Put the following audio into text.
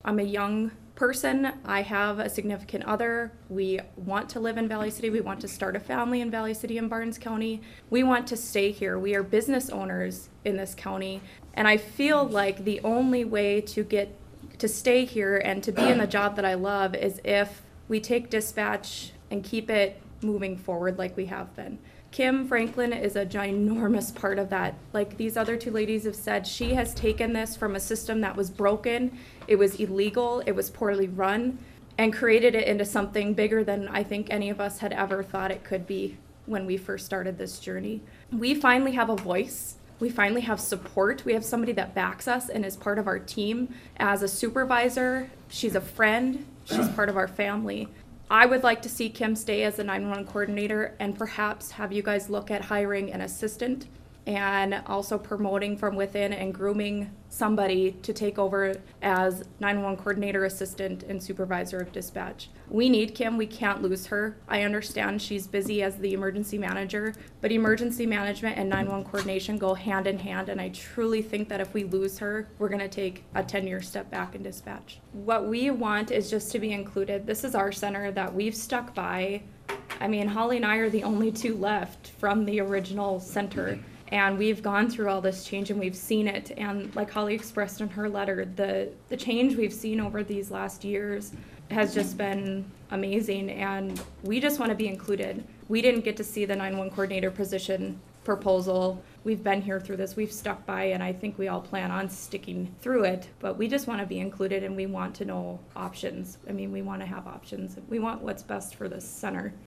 I'm a young person. I have a significant other. We want to live in Valley City. We want to start a family in Valley City and Barnes County. We want to stay here. We are business owners in this county. And I feel like the only way to get to stay here and to be in the job that I love is if we take dispatch and keep it moving forward like we have been. Kim Franklin is a ginormous part of that. Like these other two ladies have said, she has taken this from a system that was broken, it was illegal, it was poorly run, and created it into something bigger than I think any of us had ever thought it could be when we first started this journey. We finally have a voice. We finally have support. We have somebody that backs us and is part of our team. As a supervisor, she's a friend, she's part of our family. I would like to see Kim stay as the 911 coordinator and perhaps have you guys look at hiring an assistant and also promoting from within and grooming somebody to take over as 911 coordinator, assistant, and supervisor of dispatch. We need Kim. We can't lose her. I understand she's busy as the emergency manager, but emergency management and 911 coordination go hand in hand, and I truly think that if we lose her, we're going to take a 10-year step back in dispatch. What we want is just to be included. This is our center that we've stuck by. I mean, Holly and I are the only two left from the original center. And we've gone through all this change and we've seen it. And like Holly expressed in her letter, the change we've seen over these last years has just been amazing. And we just want to be included. We didn't get to see the 911 coordinator position proposal. We've been here through this. We've stuck by, and I think we all plan on sticking through it. But we just want to be included and we want to know options. I mean, we want to have options. We want what's best for this center.